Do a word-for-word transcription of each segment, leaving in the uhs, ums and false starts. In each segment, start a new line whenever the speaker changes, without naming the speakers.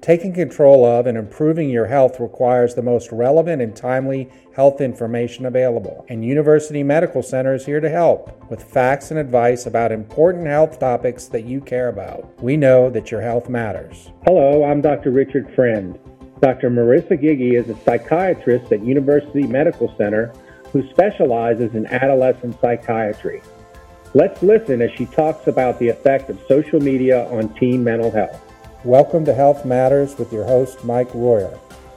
Taking control of and improving your health requires the most relevant and timely health information available, and University Medical Center is here to help with facts and advice about important health topics that you care about. We know that your health matters.
Hello, I'm Doctor Richard Friend. Doctor Marissa Gigi is a psychiatrist at University Medical Center who specializes in adolescent psychiatry. Let's listen as she talks about the effect of social media on teen mental health.
Welcome to Health Matters with your host, Mike Royer.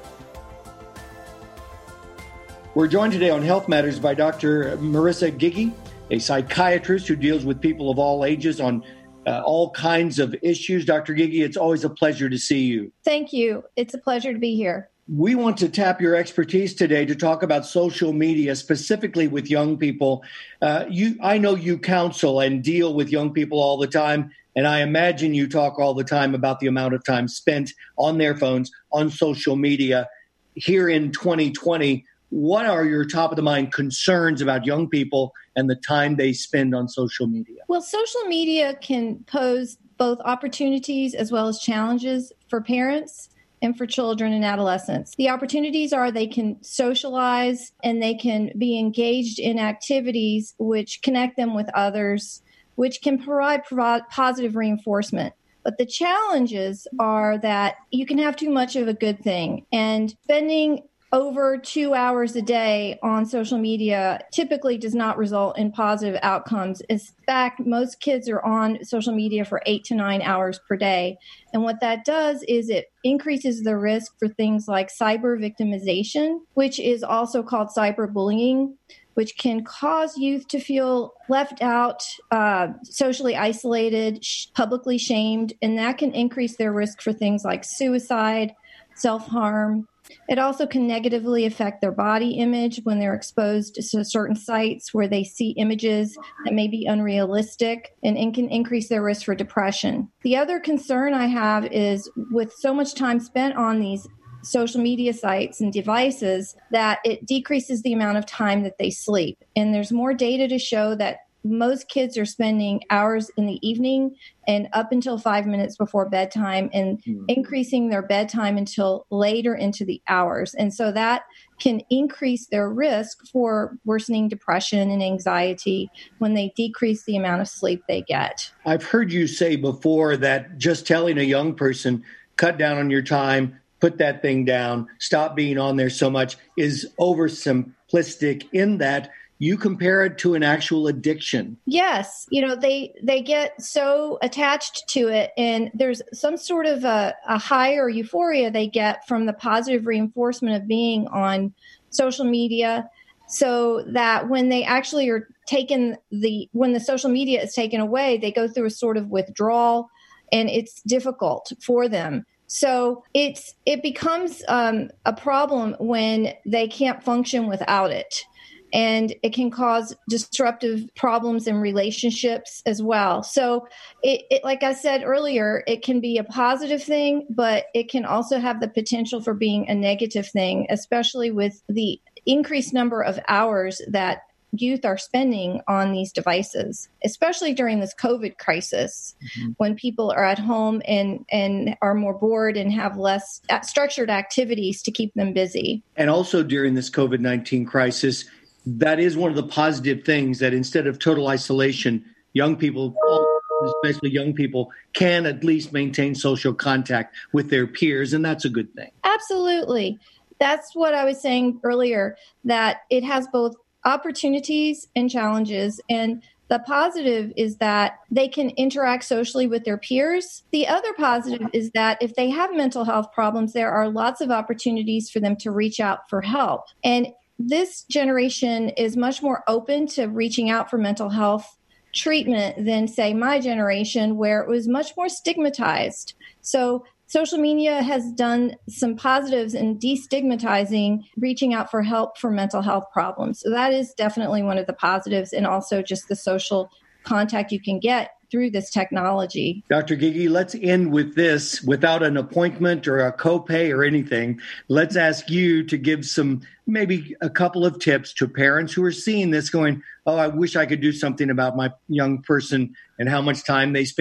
We're joined today on Health Matters by Doctor Marissa Gigi, a psychiatrist who deals with people of all ages on uh, all kinds of issues. Doctor Gigi, it's always a pleasure to see you.
Thank you. It's a pleasure to be here.
We want to tap your expertise today to talk about social media, specifically with young people. Uh, you, I know you counsel and deal with young people all the time. And I imagine you talk all the time about the amount of time spent on their phones, on social media. Here in twenty twenty, what are your top of the mind concerns about young people and the time they spend on social media?
Well, social media can pose both opportunities as well as challenges for parents and for children and adolescents. The opportunities are they can socialize and they can be engaged in activities which connect them with others, which can provide, provide positive reinforcement. But the challenges are that you can have too much of a good thing. And spending over two hours a day on social media typically does not result in positive outcomes. In fact, most kids are on social media for eight to nine hours per day. And what that does is it increases the risk for things like cyber victimization, which is also called cyberbullying, which can cause youth to feel left out, uh, socially isolated, sh- publicly shamed, and that can increase their risk for things like suicide, self-harm. It also can negatively affect their body image when they're exposed to certain sites where they see images that may be unrealistic, and it can increase their risk for depression. The other concern I have is with so much time spent on these social media sites and devices that it decreases the amount of time that they sleep. And there's more data to show that most kids are spending hours in the evening and up until five minutes before bedtime and mm-hmm. increasing their bedtime until later into the hours. And so that can increase their risk for worsening depression and anxiety when they decrease the amount of sleep they get.
I've heard you say before that just telling a young person, cut down on your time, put that thing down, stop being on there so much is oversimplistic in that you compare it to an actual addiction.
Yes. You know, they they get so attached to it, and there's some sort of a, a high or euphoria they get from the positive reinforcement of being on social media, so that when they actually are taken the, when the social media is taken away, they go through a sort of withdrawal, and it's difficult for them. So it's it becomes um, a problem when they can't function without it. And it can cause disruptive problems in relationships as well. So it, it, like I said earlier, it can be a positive thing, but it can also have the potential for being a negative thing, especially with the increased number of hours that youth are spending on these devices, especially during this COVID crisis, mm-hmm. when people are at home and, and are more bored and have less structured activities to keep them busy.
And also during this COVID nineteen crisis, that is one of the positive things that instead of total isolation, young people, especially young people, can at least maintain social contact with their peers, and that's a good thing.
Absolutely. That's what I was saying earlier, that it has both opportunities and challenges, and the positive is that they can interact socially with their peers. The other positive is that if they have mental health problems, there are lots of opportunities for them to reach out for help. And this generation is much more open to reaching out for mental health treatment than, say, my generation, where it was much more stigmatized. So social media has done some positives in destigmatizing reaching out for help for mental health problems. So that is definitely one of the positives, and also just the social contact you can get through this technology.
Doctor Gigi, let's end with this without an appointment or a copay or anything. Let's ask you to give some, maybe a couple of tips to parents who are seeing this going, oh, I wish I could do something about my young person and how much time they spend.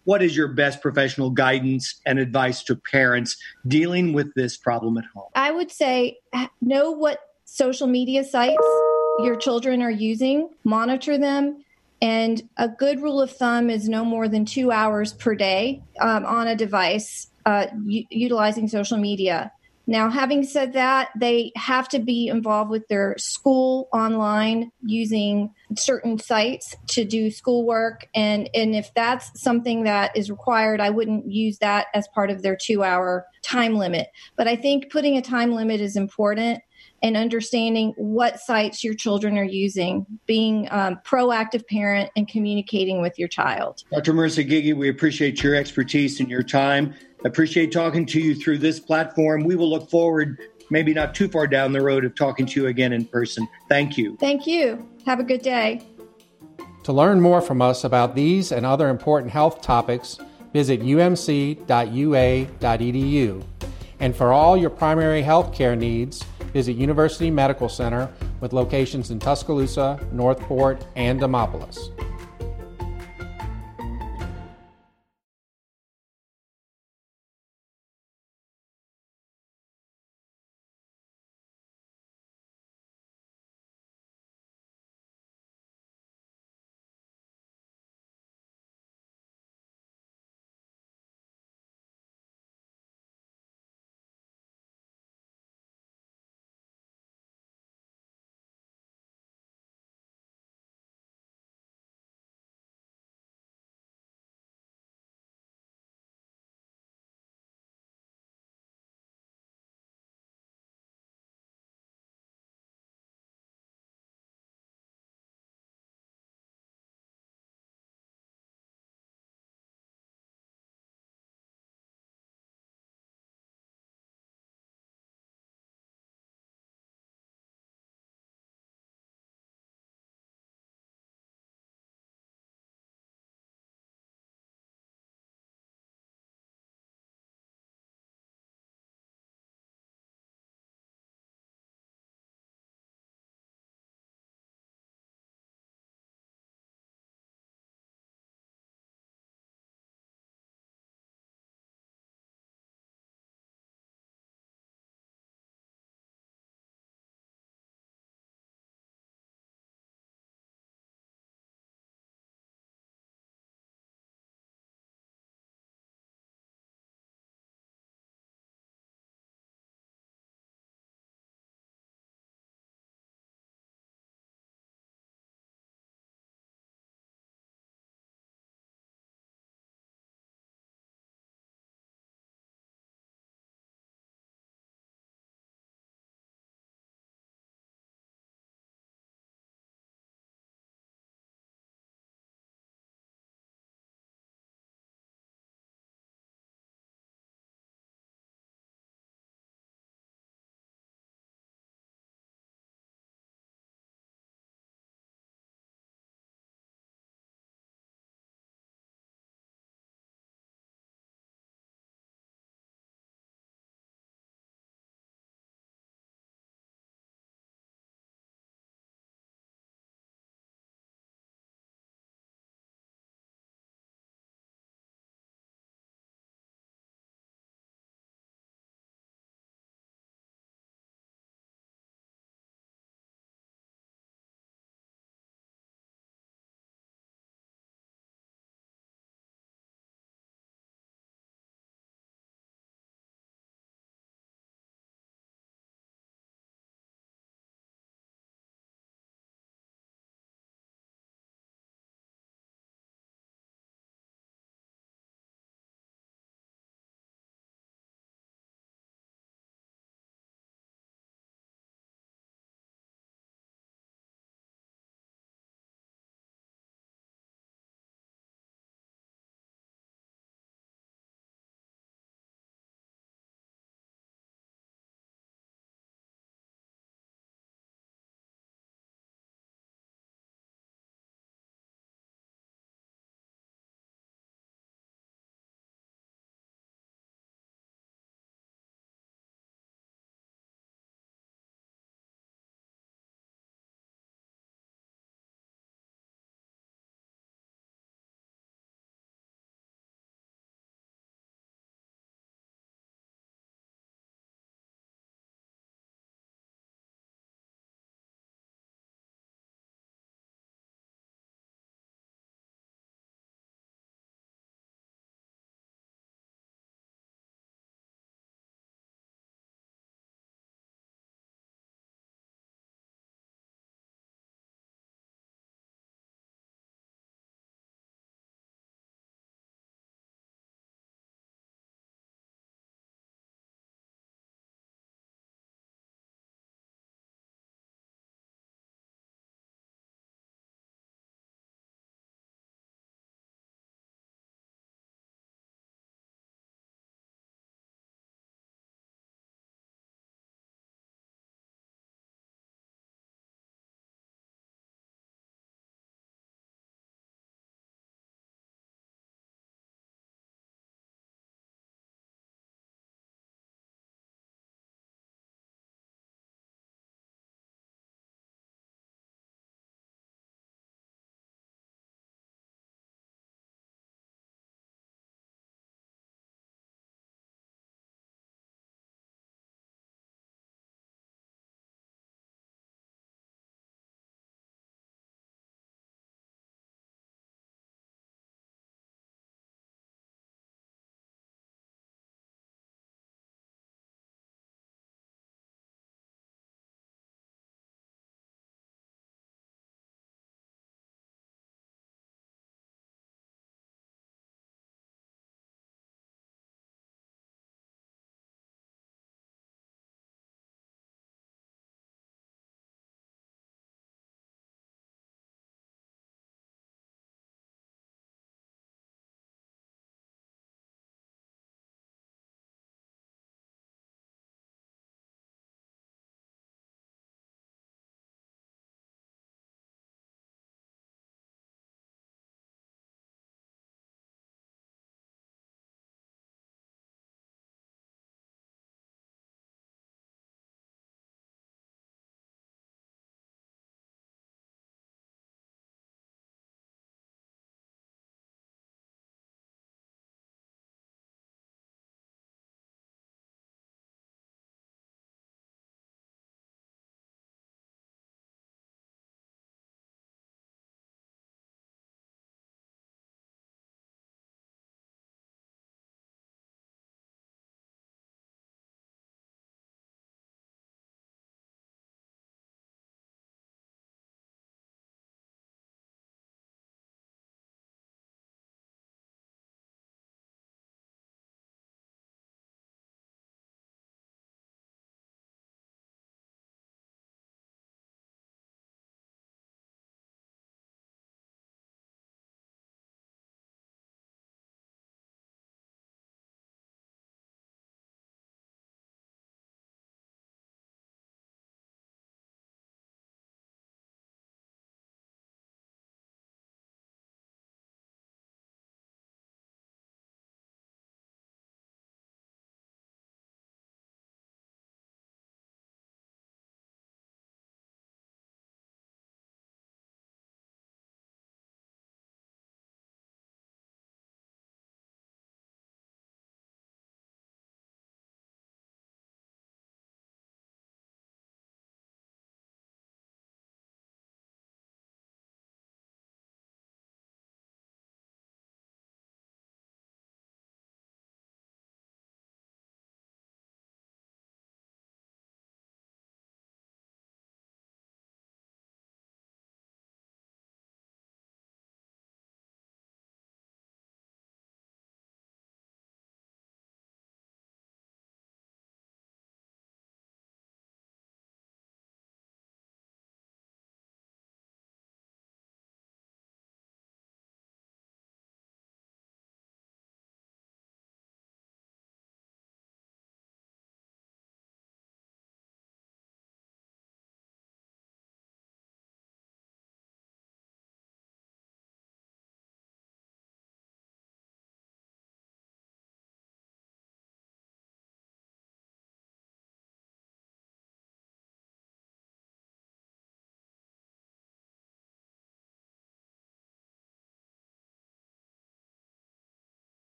what is your best professional guidance and advice to parents dealing with this problem at home?
I would say know what social media sites your children are using, monitor them, and a good rule of thumb is no more than two hours per day um, on a device uh, u- utilizing social media. Now, having said that, they have to be involved with their school online using certain sites to do schoolwork. And, and if that's something that is required, I wouldn't use that as part of their two-hour time limit. But I think putting a time limit is important, and understanding what sites your children are using, being a um, proactive parent and communicating with your child.
Doctor Marissa Gigi, we appreciate your expertise and your time. I appreciate talking to you through this platform. We will look forward, maybe not too far down the road, of talking to you again in person. Thank you.
Thank you. Have a good day.
To learn more from us about these and other important health topics, visit u m c dot u a dot e d u. And for all your primary health care needs, visit University Medical Center with locations in Tuscaloosa, Northport, and Demopolis.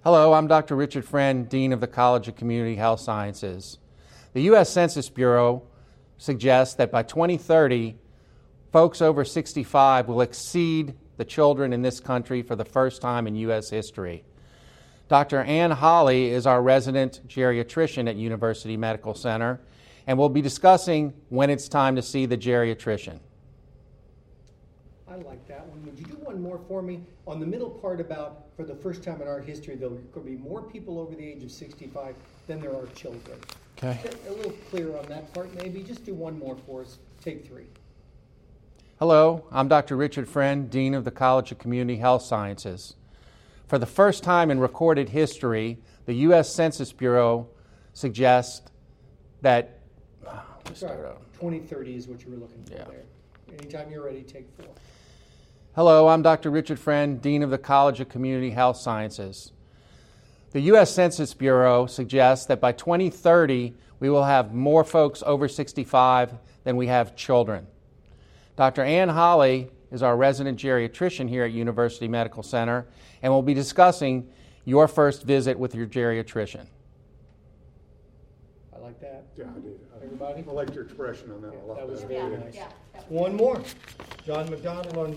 Hello, I'm Doctor Richard Friend, Dean of the College of Community Health Sciences. The U S Census Bureau suggests that by twenty thirty, folks over sixty-five will exceed the children in this country for the first time in U S history. Doctor Ann Holly is our resident geriatrician at University Medical Center, and we'll be discussing when it's time to see the geriatrician.
I like that one. Would you do one more for me? On the middle part about, for the first time in our history, there could be more people over the age of sixty-five than there are children.
Okay.
A little clearer on that part, maybe. Just do one more for us. Take three.
Hello, I'm Doctor Richard Friend, Dean of the College of Community Health Sciences. For the first time in recorded history, the U S Census Bureau suggests that...
Sorry, twenty thirty is what you were looking for
Yeah.
there. Anytime you're ready, take four.
Hello, I'm Doctor Richard Friend, Dean of the College of Community Health Sciences. The U S Census Bureau suggests that by twenty thirty, we will have more folks over sixty-five than we have children. Doctor Ann Holly is our resident geriatrician here at University Medical Center, and we'll be discussing your first visit with your geriatrician.
I like that.
Yeah, I did. I-
Everybody?
I liked your expression on that a lot.
That was
better.
very nice. One more. John McDonald on